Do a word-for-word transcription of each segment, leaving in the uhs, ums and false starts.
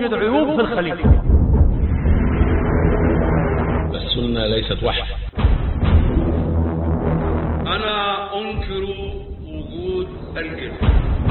توجد عيوب في الخليفة. السنة ليست وحي. أنا أنكر وجود الكذب.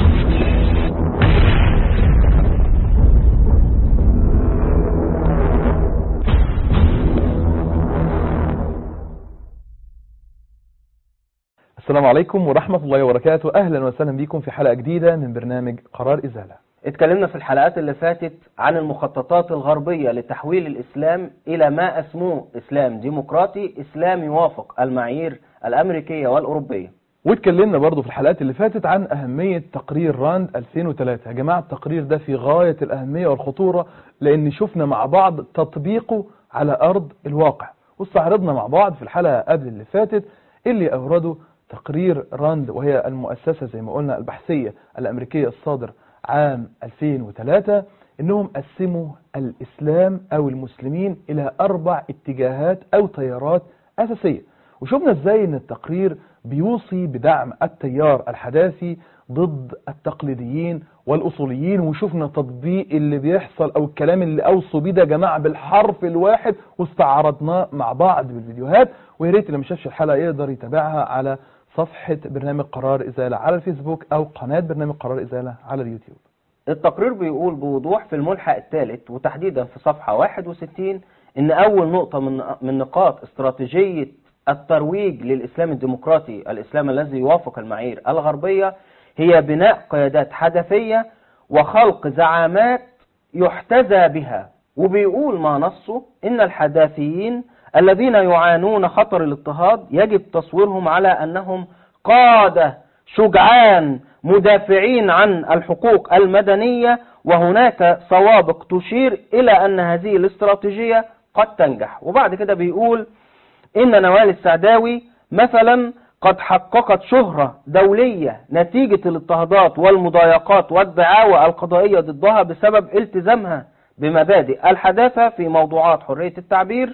السلام عليكم ورحمة الله وبركاته. أهلا وسهلا بكم في حلقة جديدة من برنامج قرار إزالة. اتكلمنا في الحلقات اللي فاتت عن المخططات الغربية لتحويل الإسلام إلى ما أسموه إسلام ديمقراطي، إسلام يوافق المعايير الأمريكية والأوروبية. واتكلمنا برضو في الحلقات اللي فاتت عن أهمية تقرير راند ألفين وثلاثة. يا جماعة التقرير ده في غاية الأهمية والخطورة، لأن شفنا مع بعض تطبيقه على أرض الواقع، واستعرضنا مع بعض في الحلقة قبل اللي فاتت اللي أورده تقرير راند، وهي المؤسسة زي ما قلنا البحثية الأمريكية الصادر عام ألفين وثلاثة، إنهم قسموا الإسلام أو المسلمين إلى أربع اتجاهات أو تيارات أساسية. وشفنا إزاي إن التقرير بيوصي بدعم التيار الحداثي ضد التقليديين والأصوليين، وشفنا تطبيق اللي بيحصل أو الكلام اللي أوصوا بيه ده جماعة بالحرف الواحد، واستعرضناه مع بعض بالفيديوهات. ويا ريت اللي ما شافش الحلقة يقدر يتابعها على صفحة برنامج قرار إزالة على الفيسبوك أو قناة برنامج قرار إزالة على اليوتيوب. التقرير بيقول بوضوح في الملحق الثالث وتحديدا في صفحة واحد وستين إن أول نقطة من من نقاط استراتيجية الترويج للإسلام الديمقراطي، الإسلام الذي يوافق المعايير الغربية، هي بناء قيادات حدثية وخلق زعامات يحتذى بها. وبيقول ما نصه إن الحداثيين الذين يعانون خطر الاضطهاد يجب تصويرهم على أنهم قادة شجعان مدافعين عن الحقوق المدنية، وهناك سوابق تشير إلى أن هذه الاستراتيجية قد تنجح. وبعد كده بيقول إن نوال السعداوي مثلا قد حققت شهرة دولية نتيجة الاضطهادات والمضايقات والدعاوى القضائية ضدها بسبب التزامها بمبادئ الحداثة في موضوعات حرية التعبير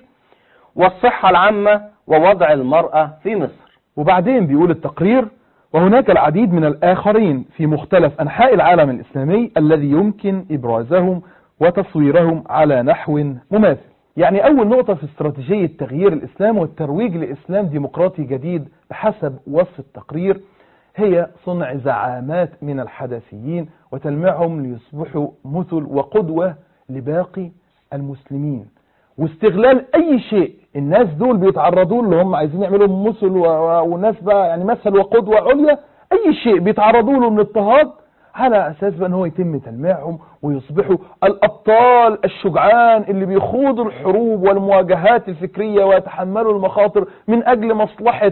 والصحة العامة ووضع المرأة في مصر. وبعدين بيقول التقرير وهناك العديد من الآخرين في مختلف أنحاء العالم الإسلامي الذي يمكن إبرازهم وتصويرهم على نحو مماثل. يعني أول نقطة في استراتيجية تغيير الإسلام والترويج لإسلام ديمقراطي جديد بحسب وصف التقرير هي صنع زعامات من الحداثيين وتلميعهم ليصبحوا مثل وقدوة لباقي المسلمين، واستغلال أي شيء الناس دول بيتعرضوا له، هم عايزين يعملوا مثل والناس بقى يعني مثل وقدوة عليا، أي شيء بيتعرضوا له من اضطهاد على أساس بأن هو يتم تلميعهم ويصبحوا الأبطال الشجعان اللي بيخوضوا الحروب والمواجهات الفكرية ويتحملوا المخاطر من أجل مصلحة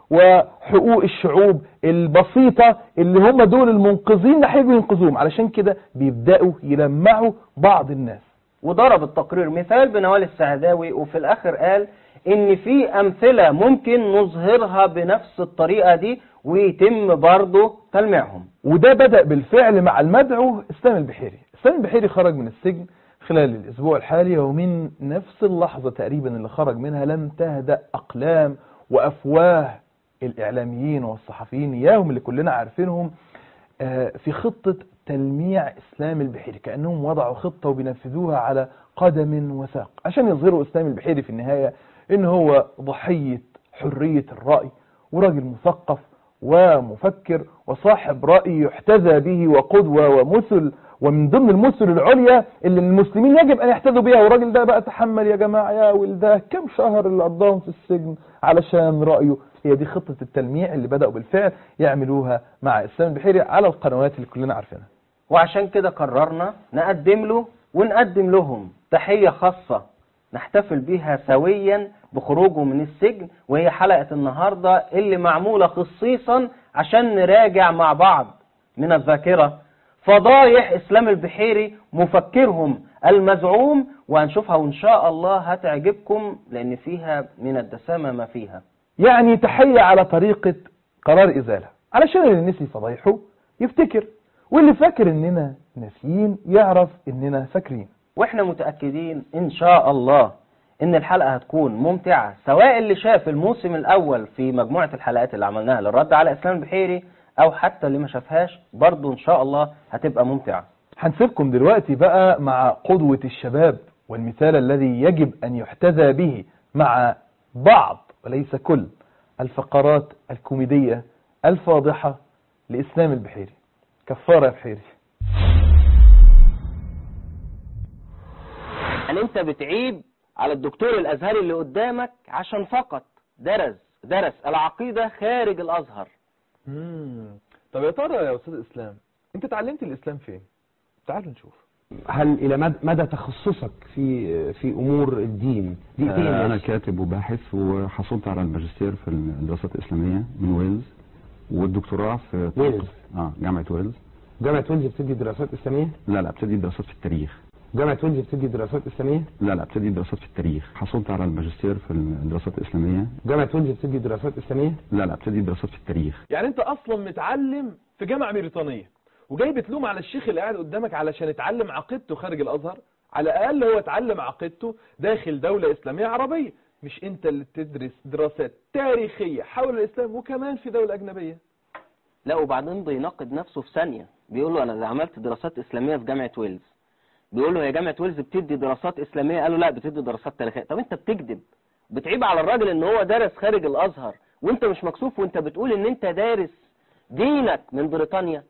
وحقوق الشعوب البسيطة اللي هم دول المنقذين اللي هيجوا ينقذوهم. علشان كده بيبدأوا يلمعوا بعض الناس. وضرب التقرير مثال بنوال السعداوي، وفي الآخر قال إن في أمثلة ممكن نظهرها بنفس الطريقة دي ويتم برضه تلميعهم. وده بدأ بالفعل مع المدعو إسلام البحيري. إسلام البحيري خرج من السجن خلال الأسبوع الحالي، ومن نفس اللحظة تقريبا اللي خرج منها لم تهدأ أقلام وأفواه الإعلاميين والصحفيين إياهم اللي كلنا عارفينهم في خطة تلميع إسلام البحيري، كأنهم وضعوا خطة وبينفذوها على قدم وساق عشان يظهروا إسلام البحيري في النهاية إن هو ضحية حرية الرأي وراجل مثقف ومفكر وصاحب رأي يحتذى به وقدوة ومثل، ومن ضمن المثل العليا اللي المسلمين يجب أن يحتذوا بها. والراجل ده بقى تحمل يا جماعة يا ولده كم شهر اللي قضاهم في السجن علشان رأيه. هي دي خطة التلميع اللي بدأوا بالفعل يعملوها مع إسلام البحيري على القنوات اللي كلنا عارفينها. وعشان كده قررنا نقدم له ونقدم لهم تحية خاصة نحتفل بيها سويا بخروجه من السجن، وهي حلقة النهاردة اللي معمولة خصيصا عشان نراجع مع بعض من الذاكرة فضايح إسلام البحيري مفكرهم المزعوم، وهنشوفها وإن شاء الله هتعجبكم لأن فيها من الدسامة ما فيها. يعني تحية على طريقة قرار إزالة علشان اللي نسي فضايحه يفتكر، واللي فاكر إننا ناسيين يعرف إننا فاكرين. وإحنا متأكدين إن شاء الله إن الحلقة هتكون ممتعة، سواء اللي شاف الموسم الأول في مجموعة الحلقات اللي عملناها للرد على إسلام البحيري أو حتى اللي ما شافهاش برضو إن شاء الله هتبقى ممتعة. هنسيبكم دلوقتي بقى مع قدوة الشباب والمثال الذي يجب أن يحتذى به مع بعض وليس كل الفقرات الكوميدية الفاضحة لإسلام البحيري. كفارة يا بحيري. يعني انت بتعيب على الدكتور الازهري اللي قدامك عشان فقط درس درس العقيدة خارج الازهر. مم. طب يا ترى يا أستاذ إسلام، أنت اتعلمت الإسلام فين؟ تعالوا نشوف. هل إلى مد- مدى تخصصك في في أمور الدين؟ دقيقتين آه، أنا بس. كاتب وباحث، وحصلت على الماجستير في الدراسات الإسلامية من ويلز، والدكتوراه في ويلز. اه جامعة ويلز. جامعة ويلز بتدي دراسات إسلامية؟ لا لا ابتدي دراسات في التاريخ. جامعة ويلز بتدي دراسات إسلامية؟ لا لا ابتدي دراسات في التاريخ. حصلت على الماجستير في الدراسات الإسلامية. جامعة ويلز بتدي دراسات إسلامية؟ لا لا ابتدي دراسات في التاريخ. يعني أنت أصلا متعلم في جامعة بريطانية وجاي بتلوم على الشيخ اللي قاعد قدامك علشان اتعلم عقيدته خارج الأزهر؟ على الأقل هو اتعلم عقيدته داخل دولة إسلامية عربية، مش أنت اللي تدرس دراسات تاريخية حول الإسلام وكمان في دولة أجنبية. لا وبعدين بيناقض نفسه في ثانية، بيقول له انا عملت دراسات اسلامية في جامعة ويلز. بيقول له هي جامعة ويلز بتدي دراسات اسلامية؟ قال له لا بتدي دراسات تاريخية. طب انت بتكذب، بتعيب على الراجل ان هو درس خارج الازهر وانت مش مكسوف، وانت بتقول ان انت دارس دينك من بريطانيا.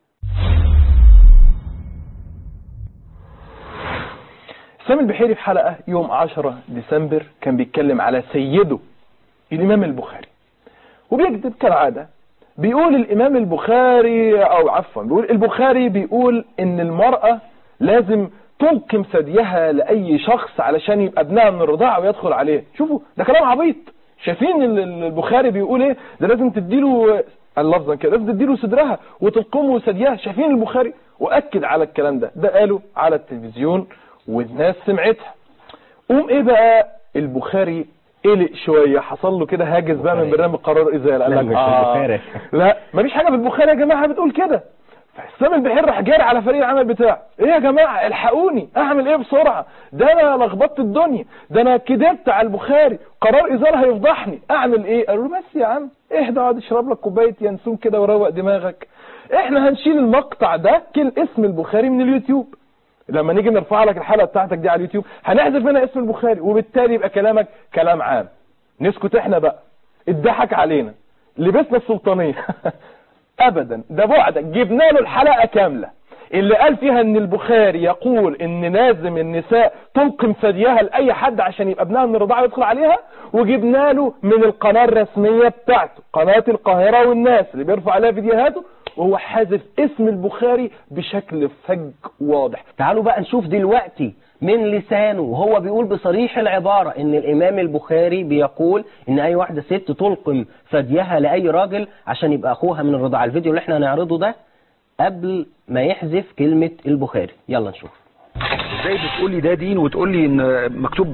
إسلام البحيري في حلقة يوم عشرة ديسمبر كان بيتكلم على سيده الإمام البخاري، وبيكذب كالعادة. بيقول الإمام البخاري أو عفوا بيقول البخاري بيقول إن المرأة لازم تلقم ثديها لأي شخص علشان يبقى ابنها من الرضاعة ويدخل عليه. شوفوا ده كلام عبيط. شايفين البخاري بيقول ايه؟ ده لازم تديله اللفظا كده، لازم تديله صدرها وتلقمه ثديها. شايفين البخاري؟ وأكد على الكلام ده، ده قاله على التلفزيون والناس سمعتها. قوم ايه بقى البخاري قلق شويه، حصل له كده هاجس بقى من برنامج قرار ازاله. قال لك اه لا مفيش حاجه في البخاري يا جماعه بتقول كده. فإسلام البحيري راح جاري على فريق العمل بتاعه، ايه يا جماعه الحقوني، اعمل ايه بسرعه؟ ده انا لخبطت الدنيا، ده انا كدبت على البخاري، قرار ازاله هيفضحني، اعمل ايه؟ قالوا له بس يا عم اهدى، اقعد اشرب لك كوبايه ينسون كده وروق دماغك. احنا هنشيل المقطع ده كل اسم البخاري من اليوتيوب. لما نيجي نرفع لك الحلقه بتاعتك دي على اليوتيوب هنحذف منها اسم البخاري، وبالتالي يبقى كلامك كلام عام. نسكت احنا بقى، اتضحك علينا، لبسنا السلطانيه. ابدا، ده بعدك. جبنا له الحلقه كامله اللي قال فيها ان البخاري يقول ان لازم النساء تلقم ثديها لاي حد عشان يبقى ابنها من الرضاعه يدخل عليها، وجبنا له من القناه الرسميه بتاعته قناه القاهره والناس اللي بيرفع عليها فيديوهاته، وهو حذف اسم البخاري بشكل فج واضح. تعالوا بقى نشوف دلوقتي من لسانه وهو بيقول بصريح العبارة ان الامام البخاري بيقول ان اي واحدة ست تلقم ثديها لاي راجل عشان يبقى اخوها من الرضاعة. الفيديو اللي احنا هنعرضه ده قبل ما يحذف كلمة البخاري. يلا نشوف. ازاي بتقول لي ده دين وتقول لي ان مكتوب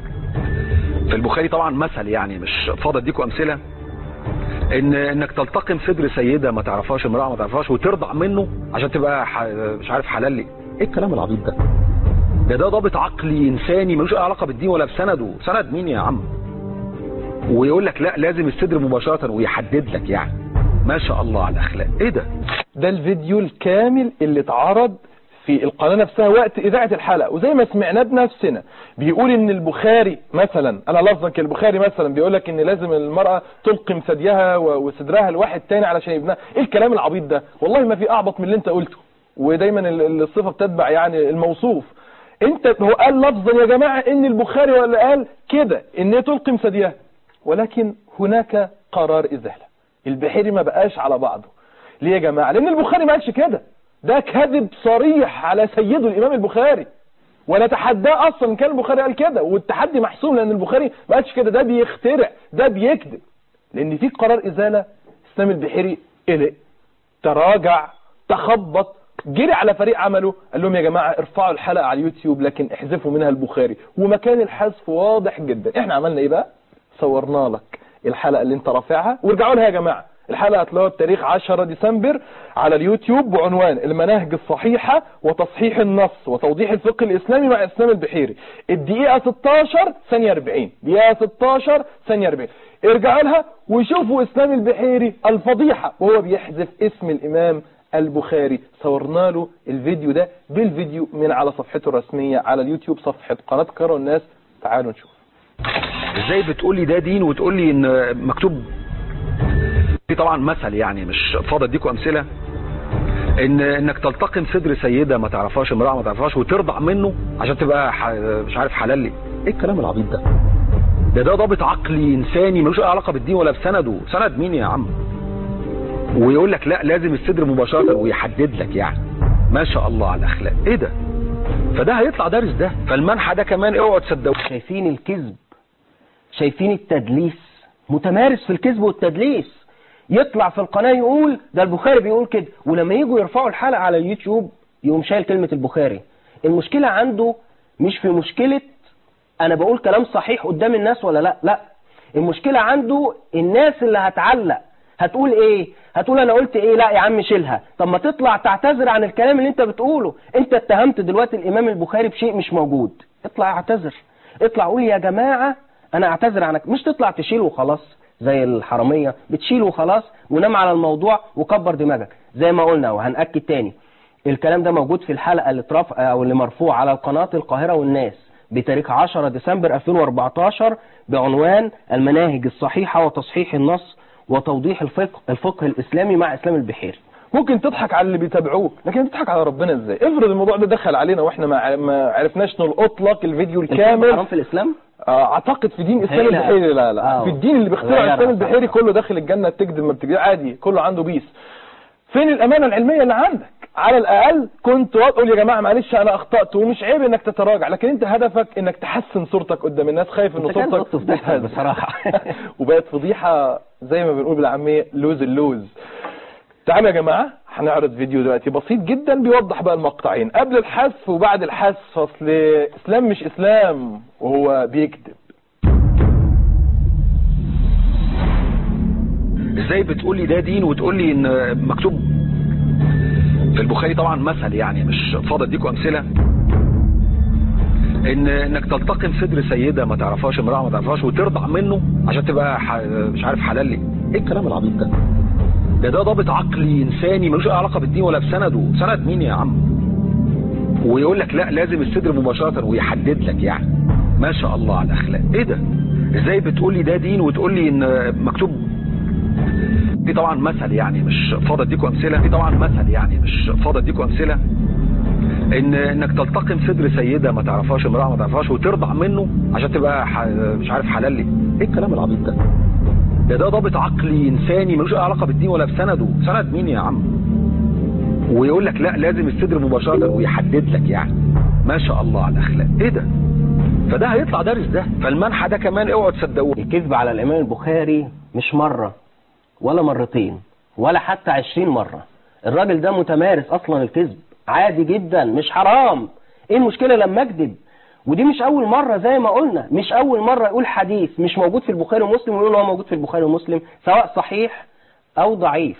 في البخاري؟ طبعا مثل يعني مش فاضي اديكم امثله، ان انك تلتقم صدر سيده ما تعرفهاش، امراه ما تعرفهاش، وترضع منه عشان تبقى ح... مش عارف حلال لي. ايه الكلام العبيط ده؟ ده ده ضابط عقلي انساني ملوش اي علاقه بالدين ولا بسنده. سند مين يا عم؟ ويقول لك لا لازم الصدر مباشره ويحدد لك. يعني ما شاء الله على الاخلاق. ايه ده؟ ده الفيديو الكامل اللي اتعرض في القناة نفسها وقت إذاعة الحلقة، وزي ما سمعنا بنفسنا بيقول ان البخاري مثلا، انا لفظا كالبخاري مثلا بيقول لك ان لازم المرأة تلقم ثديها وصدرها لواحد تاني علشان يبنها. ايه الكلام العبيط ده؟ والله ما في اعبط من اللي انت قلته، ودايما الصفة بتتبع يعني الموصوف. انت هو قال لفظا يا جماعة ان البخاري ولا قال كده ان هي تلقم ثديها، ولكن هناك قرار ازالة. البحيري ما بقاش على بعضه. ليه يا جماعة؟ لان البخاري ما قالش كده، ده كذب صريح على سيده الامام البخاري، ولا تحداه اصلا كان البخاري قال كده، والتحدي محسوم لان البخاري ما قالش كده، ده بيخترع، ده بيكذب. لان في قرار ازالة. اسلام البحيري قلق، تراجع، تخبط، جري على فريق عمله قال لهم يا جماعة ارفعوا الحلقة على اليوتيوب لكن احذفوا منها البخاري، ومكان الحذف واضح جدا. احنا عملنا ايه بقى؟ صورنا لك الحلقة اللي انت رافعها، وارجعوا لها يا جماعة. الحلقة هتلاقوها بتاريخ عشرة ديسمبر على اليوتيوب بعنوان المناهج الصحيحة وتصحيح النص وتوضيح الفقه الإسلامي مع إسلام البحيري. الدقيقة ستاشر ثانية أربعين، دقيقة ستاشر ثانية أربعين. ارجعوا لها وشوفوا إسلام البحيري الفضيحة وهو بيحذف اسم الإمام البخاري. صورنا له الفيديو ده بالفيديو من على صفحته الرسمية على اليوتيوب، صفحة قناة قرار الناس. تعالوا نشوف. ازاي بتقولي ده دين وتقولي ان مكتوب في طبعا مثل، يعني مش فاضي اديكوا امثله، ان انك تلتقم صدر سيده ما تعرفهاش، امراه ما تعرفهاش، وترضع منه عشان تبقى ح... مش عارف حلال لي. ايه الكلام العبيط ده؟ ده ده ضابط عقلي انساني ملوش اي علاقه بالدين ولا بسنده. سند مين يا عم؟ ويقول لك لا لازم الصدر مباشره ويحدد لك، يعني ما شاء الله على الاخلاق. ايه ده؟ فده هيطلع دارس ده. فالمنحى ده كمان اوعوا تصدقوا. شايفين الكذب، شايفين التدليس، متمارس في الكذب والتدليس. يطلع في القناة يقول ده البخاري بيقول كده، ولما يجوا يرفعوا الحلقة على اليوتيوب يقوم شايل كلمة البخاري. المشكلة عنده مش في مشكلة انا بقول كلام صحيح قدام الناس ولا لا، لا، المشكلة عنده الناس اللي هتعلق هتقول ايه، هتقول انا قلت ايه، لا يا عم شيلها. طب ما تطلع تعتذر عن الكلام اللي انت بتقوله. انت اتهمت دلوقتي الامام البخاري بشيء مش موجود، اطلع اعتذر، اطلع قول يا جماعة انا اعتذر عنك. مش تطلع تشيله وخلاص زي الحرامية، بتشيله وخلاص ونام على الموضوع وكبر دماغك. زي ما قلنا وهنأكد تاني، الكلام ده موجود في الحلقة اللي اترفع او اللي مرفوع على قناة القاهرة والناس بتاريخ عشرة ديسمبر ألفين وأربعتاشر بعنوان المناهج الصحيحة وتصحيح النص وتوضيح الفقه, الفقه الإسلامي مع إسلام البحيري. ممكن تضحك على اللي بيتابعوه، لكن تضحك على ربنا ازاي؟ افرض الموضوع ده دخل علينا واحنا ما ما عرفناش نلقط لك الفيديو الكامل. حرام في الإسلام؟ اعتقد في دين اسلام البحيري لا لا آه. في الدين اللي بيخترع اسلام البحيري كله داخل الجنة، تكذب ما بتكذب عادي، كله عنده بيس. فين الامانة العلمية اللي عندك؟ على الاقل كنت تقول يا جماعة معلش انا اخطأت، ومش عيب انك تتراجع، لكن انت هدفك انك تحسن صورتك قدام الناس، خايف ان صورتك تتهز بصراحة. وبقت فضيحة زي ما بنقول بالعامية لوز اللوز. تعالوا يا جماعة هنعرض فيديو دلوقتي بسيط جدا بيوضح بقى المقطعين قبل الحذف وبعد الحذف، اصل اسلام مش اسلام وهو بيكذب. ازاي بتقولي ده دين وتقولي ان مكتوب في البخاري طبعا مثل، يعني مش فاضي اديكوا امثله، ان انك تلتقم صدر سيده ما تعرفهاش، امراه ما تعرفهاش، وترضع منه عشان تبقى ح... مش عارف حلال لي. ايه الكلام العبيط ده؟ ده ده ضابط عقلي انساني ملوش اي علاقه بالدين ولا بسنده. سند مين يا عم؟ ويقول لك لا لازم الصدر مباشره ويحدد لك، يعني ما شاء الله على الاخلاق. ايه ده؟ ازاي بتقولي ده دين وتقولي ان مكتوب في طبعا مثل، يعني مش فاضي اديكوا امثله، في طبعا مثل يعني مش فاضي اديكوا امثله، ان انك تلتقم صدر سيده ما تعرفهاش، امراه ما تعرفهاش، وترضع منه عشان تبقى ح... مش عارف حلال لي. ايه الكلام العبيط ده؟ ده ده ضابط عقلي انساني ملوش اي علاقه بالدين ولا بسنده. سند مين يا عم؟ ويقول لك لا لازم الصدر مباشره ويحدد لك، يعني ما شاء الله على الاخلاق. ايه ده؟ فده هيطلع دارس ده. فالمنحى ده كمان اوعوا تصدقوه. الكذب على الامام البخاري مش مره ولا مرتين ولا حتى عشرين مرة. الراجل ده متمارس اصلا الكذب عادي جدا، مش حرام. ايه المشكلة لما اكذب؟ ودي مش اول مرة زي ما قلنا، مش اول مرة يقول حديث مش موجود في البخاري ومسلم ويقول هو موجود في البخاري ومسلم سواء صحيح او ضعيف.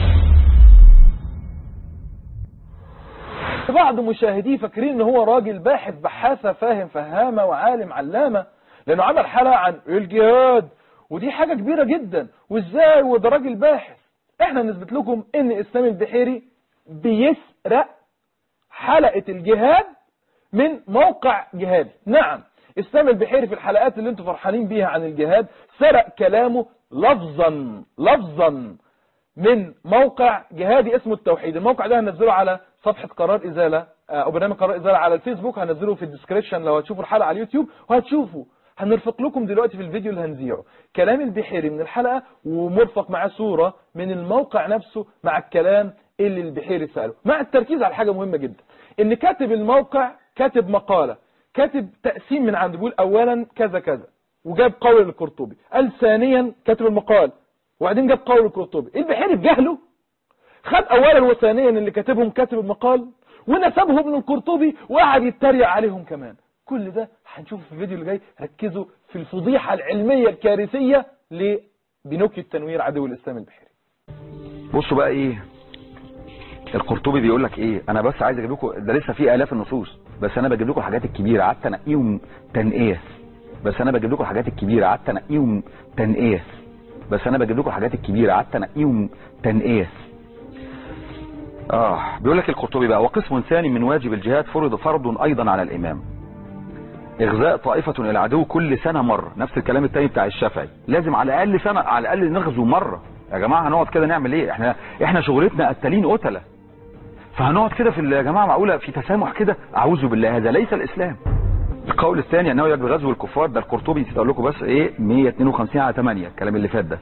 بعض مشاهديه فاكرين ان هو راجل باحث بحاثة فاهم فهامة وعالم علامة، لانه عمل حلقة عن الجهاد، ودي حاجة كبيرة جدا، وازاي وده راجل باحث. احنا نثبت لكم ان اسلام البحيري بيسرق حلقة الجهاد من موقع جهادي. نعم، اسلام البحيري في الحلقات اللي انتم فرحانين بيها عن الجهاد سرق كلامه لفظا لفظا من موقع جهادي اسمه التوحيد. الموقع ده هنزله على صفحة قرار إزالة او برنامج قرار إزالة على الفيسبوك، هنزله في الديسكريبشن لو هتشوفوا الحلقة على اليوتيوب، وهتشوفوا هنرفق لكم دلوقتي في الفيديو اللي هنذيعه كلام البحيري من الحلقة، ومرفق مع صورة من الموقع نفسه مع الكلام اللي البحيري سأله، مع التركيز على حاجة مهمة جدا، ان كاتب الموقع كاتب مقالة، كاتب تقسيم من عنده، بيقول اولا كذا كذا وجاب قول القرطبي، قال ثانيا كاتب المقال وبعدين جاب قول القرطبي. البحيري بجهله خد اولا وثانيا اللي كاتبهم كاتب المقال ونسبهم من القرطبي وقعد يتريق عليهم كمان. كل ده هنشوفه في الفيديو اللي جاي. ركزوا في الفضيحة العلمية الكارثية لبنوكيو التنوير عدو الإسلام البحيري. بصوا بقى ايه القرطبي بيقول لك ايه. انا بس عايز اجيب لكم، ده لسه في الاف النصوص، بس انا بجيب لكم الحاجات الكبيره قعدت انقيهم تنقيه بس انا بجيب لكم الحاجات الكبيره قعدت انقيهم تنقيه بس انا بجيب لكم الحاجات الكبيره قعدت انقيهم تنقيه اه بيقول لك القرطبي بقى: وقسم ثاني من واجب الجهاد فرض فرض ايضا على الامام، اغزاء طائفة الى العدو كل سنة مرة. نفس الكلام التاني بتاع الشافعي، لازم على الاقل سنة، على الاقل نغزو مرة. يا جماعة هنقعد كده نعمل ايه؟ احنا احنا شغلتنا قتالين قتلة، فهنقعد كده في يا جماعة معقولة في تسامح كده؟ اعوذ بالله، هذا ليس الاسلام. القول الثاني انه يجب غزو الكفار، ده القرطبي نسيت اقول لكم بس ايه مية واتنين وخمسين على تمانية الكلام اللي فات ده.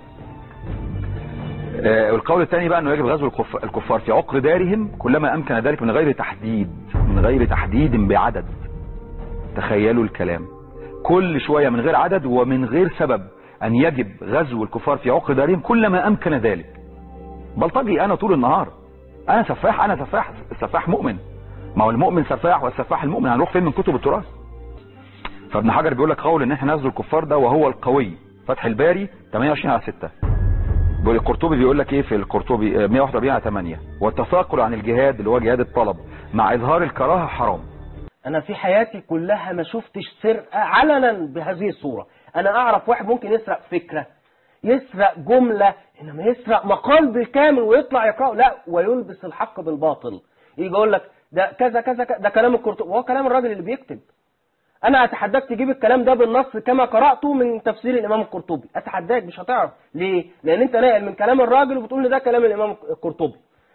آه والقول الثاني بقى انه يجب غزو الكفار في عقر دارهم كلما امكن ذلك من غير تحديد، من غير تحديد بعدد. تخيلوا الكلام، كل شوية من غير عدد ومن غير سبب، ان يجب غزو الكفار في عقر دارهم كلما امكن ذلك. بلطجي انا طول النهار، انا سفاح، انا سفاح، السفاح مؤمن، ما هو المؤمن سفاح والسفاح المؤمن، هنروح فين من كتب التراث؟ فابن حجر بيقول لك قول ان احنا نغزو الكفار ده وهو القوي، فتح الباري تمانية وعشرين على ستة. بيقول القرطبي بيقول لك ايه في القرطبي مية وواحد واربعين على تمانية: والتثاقل عن الجهاد اللي هو جهاد الطلب مع اظهار الكراهه حرام. انا في حياتي كلها ما شفتش سرقة علنا بهذه الصورة. انا اعرف واحد ممكن يسرق فكرة، يسرق جملة، انما يسرق مقال بالكامل ويطلع يقرأه لا، ويلبس الحق بالباطل. يجي يقول لك ده كذا كذا كذا، ده كلام القرطبي، وهو كلام الراجل اللي بيكتب. انا اتحداك تجيب الكلام ده بالنص كما قرأته من تفسير الامام القرطبي، اتحداك، مش هتعرف. ليه؟ لان انت ناقل من كلام الراجل وبتقول لي ده كلام الامام القرطبي.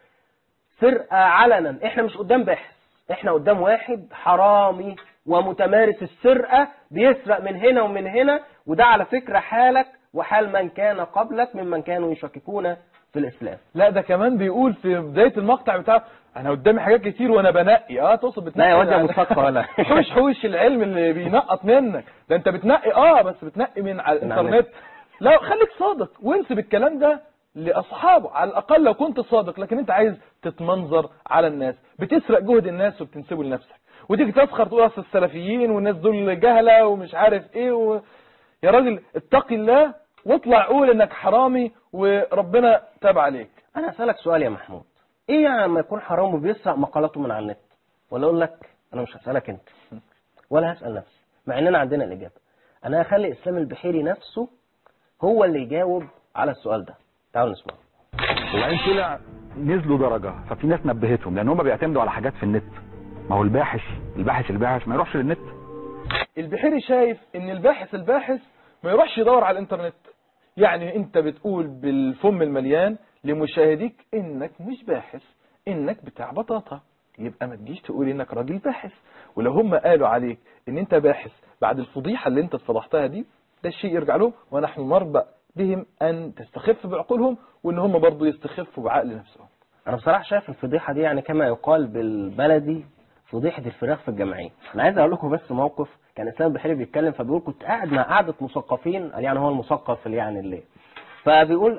سرقة علنا، احنا مش قدام باحث، احنا قدام واحد حرامي ومتمارس السرقة، بيسرق من هنا ومن هنا. وده على فكرة حالك وحال من كان قبلك ممن كانوا يشككون في الاسلام. لا ده كمان بيقول في بداية المقطع بتاعه: انا قدامي حاجات كتير وانا بنقي. اه تقصد بتنقي؟ لا يا واد يا مصطفى ولا حوش حوش العلم اللي بينقط منك ده، انت بتنقي اه بس بتنقي من على الانترنت. لا خليك صادق وانسب الكلام ده لاصحابه على الاقل لو كنت صادق، لكن انت عايز تتمنظر على الناس، بتسرق جهد الناس وبتنسبه لنفسك، وتيجي تسخر تقول اصل السلفيين والناس دول جهله ومش عارف ايه و... يا راجل اتقي الله واطلع قول انك حرامي وربنا تاب عليك. انا اسالك سؤال يا محمود، ايه يعني لما يكون حرام وبيسرق مقالاته من على النت؟ ولا اقول لك انا مش هسالك انت ولا هسال نفسي، مع اننا عندنا الاجابه. انا هخلي اسلام البحيري نفسه هو اللي يجاوب على السؤال ده. تعالوا نسمع. وبعدين طلع نزلوا درجه، ففي ناس نبهتهم لان هم بيعتمدوا على حاجات في النت. ما هو الباحث الباحث الباحث ما يروحش للنت. البحيري شايف ان الباحث الباحث ما يروحش يدور على الانترنت. يعني انت بتقول بالفم المليان لمشاهديك انك مش باحث، انك بتاع بطاطا، يبقى ما تجيش تقول انك راجل باحث. ولو هم قالوا عليك ان انت باحث بعد الفضيحة اللي انت اتفضحتها دي، ده الشيء يرجع لهم، ونحن نربأ بهم ان تستخف بعقولهم وان هم برضو يستخفوا بعقل نفسهم. انا بصراحة شايف الفضيحة دي يعني كما يقال بالبلدي فضيحة الفراخ في الجمعية. انا عايز اقول لكم بس موقف. كان اسلام البحيري بيتكلم فبيقول كنت قاعد مع قعدة مثقفين، يعني هو المثقف اللي يعني اللي فبيقول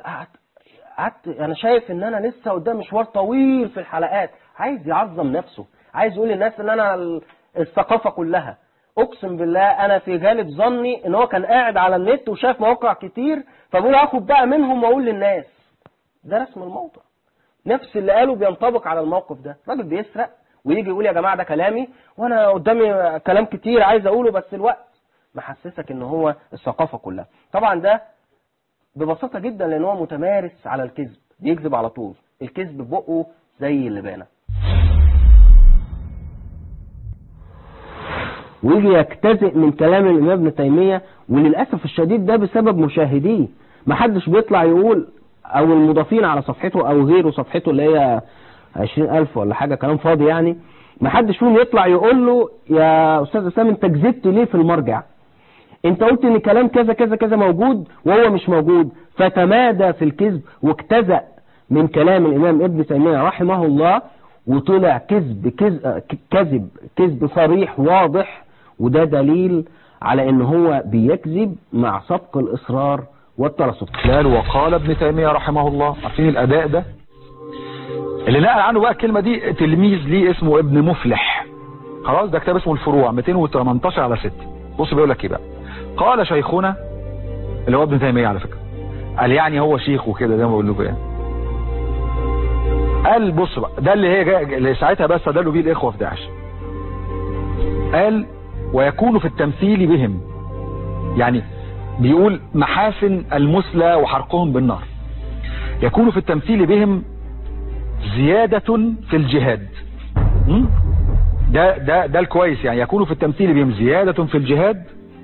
قعدت انا شايف ان انا لسه قدام مشوار طويل في الحلقات. عايز يعظم نفسه، عايز يقول للناس ان انا الثقافة كلها. اقسم بالله انا في غالب ظني ان هو كان قاعد على النت وشاف مواقع كتير، فبقول هاخد بقى منهم واقول للناس. ده رسم الموضوع، نفس اللي قاله بينطبق على الموقف ده. راجل بيسرق ويجي يقول يا جماعة ده كلامي وانا قدامي كلام كتير عايز اقوله، بس الوقت محسسك ان هو الثقافة كلها. طبعا ده ببساطة جدا لان هو متمارس على الكذب، بيكذب على طول، الكذب بقه زي اللبانة، ويجي يجتزئ من كلام الامام ابن تيمية. وللأسف الشديد ده بسبب مشاهديه، محدش بيطلع يقول، او المضافين على صفحته او غيره صفحته اللي هي عشرين ألف ولا حاجة كلام فاضي يعني، محدش فيهم يطلع يقول له يا أستاذ اسلام انت كذبت ليه في المرجع؟ انت قلت ان كلام كذا كذا كذا موجود وهو مش موجود. فتمادى في الكذب واجتزأ من كلام الامام ابن تيمية رحمه الله، وطلع كذب كذب كذب كذب صريح واضح. وده دليل على ان هو بيكذب مع سبق الاصرار والترصد. قال وقال ابن تيمية رحمه الله. عارفين الاداء ده اللي نقل عنه بقى الكلمة دي تلميذ ليه اسمه ابن مفلح، خلاص ده كتاب اسمه الفروع مئتين وتمنتاشر على ستة. بص بيقول لك ايه بقى. قال شيخنا اللي هو ابن تيمية على فكرة، قال يعني هو شيخ وكده زي ما بقول لكم يعني. قال بص بقى ده اللي هي جاي اللي ساعتها بس استدلوا بيه الاخوه في داعش. قال ويكون في التمثيل بهم، يعني بيقول محاسن المثلى وحرقهم بالنار، يكون في التمثيل بهم زيادة في الجهاد. م? ده ده ده الكويس، يعني يكون في التمثيل بهم زيادة في الجهاد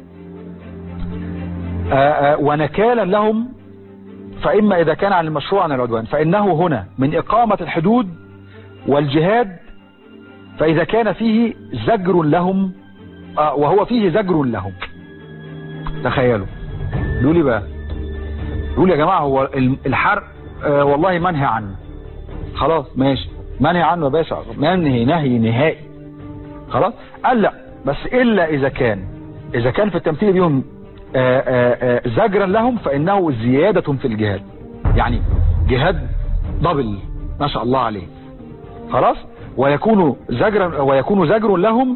آآ آآ ونكالا لهم، فإما إذا كان عن المشروع عن العدوان فإنه هنا من إقامة الحدود والجهاد، فإذا كان فيه زجر لهم وهو فيه زجر لهم. تخيلوا يقول لي بقى، يقول يا جماعة هو الحرق آه والله منهي عنه، خلاص ماشي منهي عنه يا باشا، منهي نهي نهائي خلاص. قال لا بس إلا إذا كان إذا كان في التمثيل بهم آه آه آه زجرا لهم فإنه زيادة في الجهاد، يعني جهاد دبل ما شاء الله عليه خلاص. ويكون زجرا ويكون زجر لهم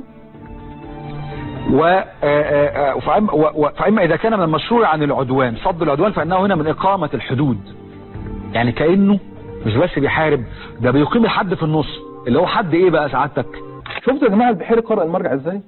و فإما إذا كان من المشروع عن العدوان صد العدوان فإنه هنا من إقامة الحدود، يعني كأنه مش بس بيحارب، ده بيقيم الحد في النص اللي هو حد إيه بقى سعادتك؟ شفتوا يا جماعة البحيري قرأ المرجع إزاي؟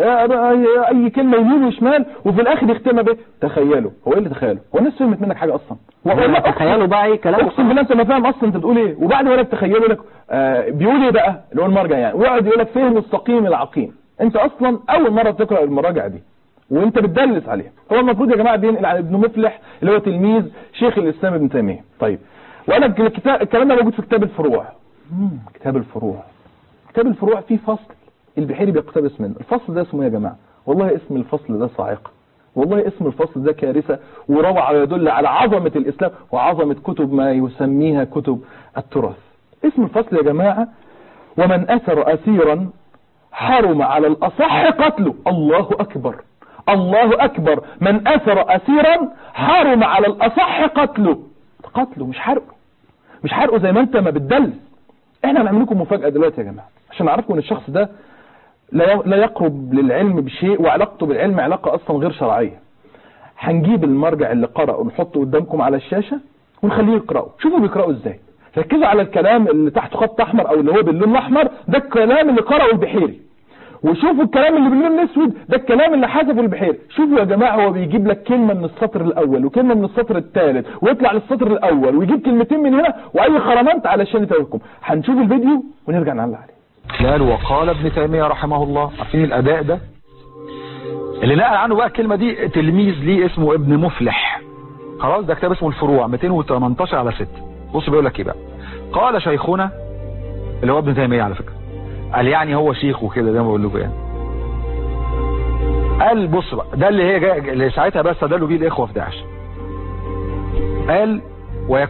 أي كلمة يمين وشمال وفي الآخر يختمها بيه. تخيلوا، هو إيه اللي تخيلوا؟ هو الناس فهمت منك حاجة أصلا؟ والله تخيلوا بقى إيه كلام؟ أقسم بالله أنت ما فاهم أصلا أنت بتقول إيه، وبعد ما تخيلوا لك آه بيقول إيه بقى اللي هو المرجع يعني، ويقعد يقول لك فهم السقيم العقيم. أنت أصلا أول مرة تقرأ المراجع دي وانت بتدلس عليها. هو المفروض يا جماعه بينقل عن ابن مفلح اللي هو تلميذ شيخ الاسلام ابن تيميه. طيب وانا الكتاب الكلام ده موجود في كتاب الفروع. امم كتاب الفروع كتاب الفروع فيه فصل البحيري بيقتبس منه. الفصل ده اسمه ايه يا جماعه؟ والله اسم الفصل ده صاعقه، والله اسم الفصل ده كارثه وروعه ويدل على عظمه الاسلام وعظمه كتب ما يسميها كتب التراث. اسم الفصل يا جماعه ومن اثر اسيرا حرم على الاصح قتله. الله اكبر الله أكبر. من أثر أسيرا حرم على الأصح قتله. قتله مش حرقه، مش حرقه زي ما انت ما بتدلس. احنا هنعمل لكم مفاجأة دلوقتي يا جماعة عشان نعرفكم ان الشخص ده لا يقرب للعلم بشيء وعلاقته بالعلم علاقة اصلا غير شرعية. هنجيب المرجع اللي قرأ ونحطه قدامكم على الشاشة ونخليه يقرأه. شوفوا بيقرأوا ازاي، ركزوا على الكلام اللي تحت خط احمر او اللي هو باللون الاحمر، ده الكلام اللي قرأه البحيري. وشوفوا الكلام اللي باللون الاسود ده الكلام اللي حذفه البحيري. شوفوا يا جماعه هو بيجيب لك كلمه من السطر الاول وكلمه من السطر الثالث ويطلع للسطر الاول ويجيب كلمتين من هنا واي خرمانت علشان يتوهكم. هنشوف الفيديو ونرجع نعلق عليه. قال وقال ابن تيميه رحمه الله. عارفين الاداء ده اللي نقل عنه بقى الكلمه دي تلميذ ليه اسمه ابن مفلح خلاص. ده كتاب اسمه الفروع مئتين وثمانية عشر على ستة. بص بيقول لك ايه بقى. قال شيخنا اللي هو ابن تيميه على فكره، قال يعني هو شيخ وكده زي ما بقول لكم يعني. قال بص بقى ده اللي هي جاي اللي ساعتها بس استدلوا بيه الاخوه في داعش. قال